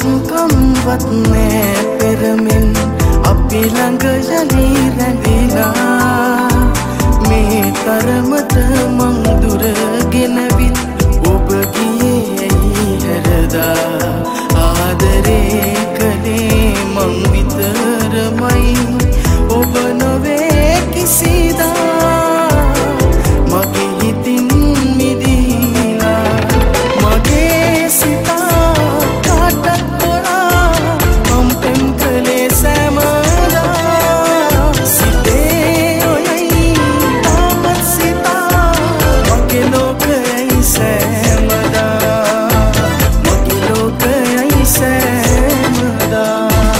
සැත්කම්වත් නෑ පෙරමෙන් අපි ළඟ යලි රැඳිලා මේ තරමට මං දුරගෙන විත් ඔබ ගියේ ඇයි හැරදා ආදරේ කළේ මං විතරමයි ඔබ නොවේ කිසිදා මගේ හිතින් මිදීලා මගේ සිතා කාටත් කොරා මං පෙම් කළේ සෑමදා සිතේ ඔයයි තාමත් සිතා මගේ ලෝකයයි සෑමදා මගේ ලෝකයයි සෑමදා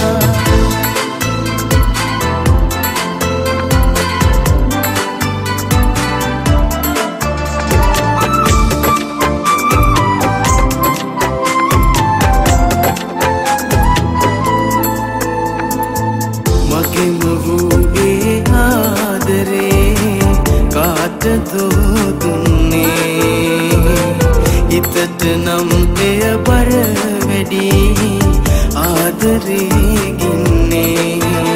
මගෙම වූ ඒ ආදරේ කාටදෝ දුන්නේ හිතට නම් එය බර වැඩි ආදරේ ගින්නේ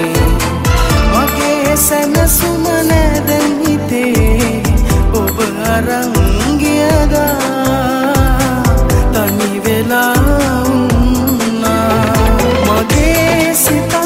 මගේ සැනසුම නැදන් හිතේ ඔබ අරන් ගියදා තනි වෙලා උන්නා මගේ සිතා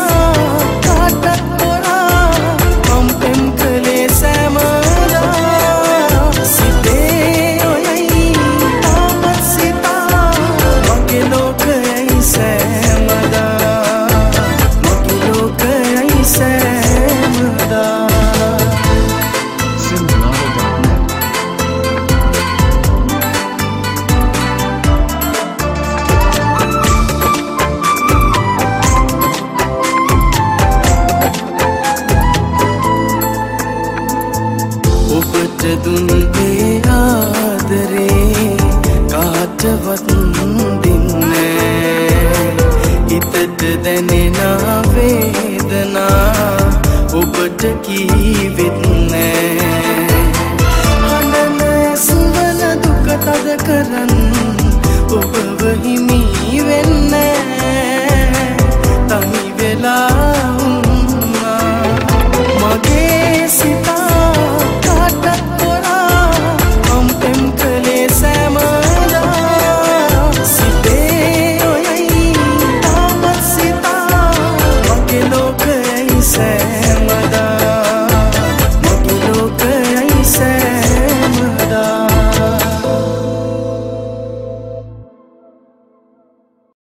ඔබට දුන්නේ ආදරේ කාටවත් දෙන්නේ හිතට දැනෙන වේදනා ඔබට කීවෙත් නෑ හඬන ඇසුවල දුක තද කරන් ඔබව හිමි වෙන්නේ